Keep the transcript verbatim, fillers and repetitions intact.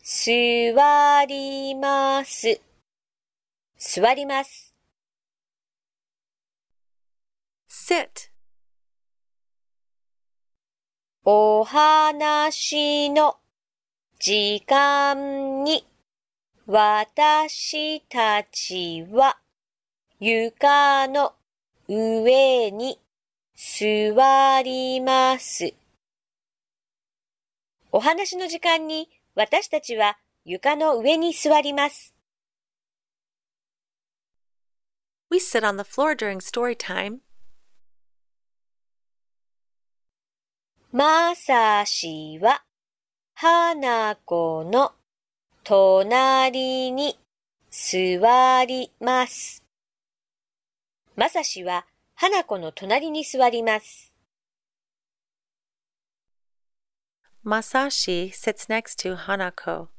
座ります。座ります。 sit, お話の時間に私たちは床の上に座ります。お話の時間に私たちは床の上に座ります。 we sit on the floor during story time. まさしは花子の隣に座ります。まさしは花子の隣に座ります。 Masashi sits next to Hanako.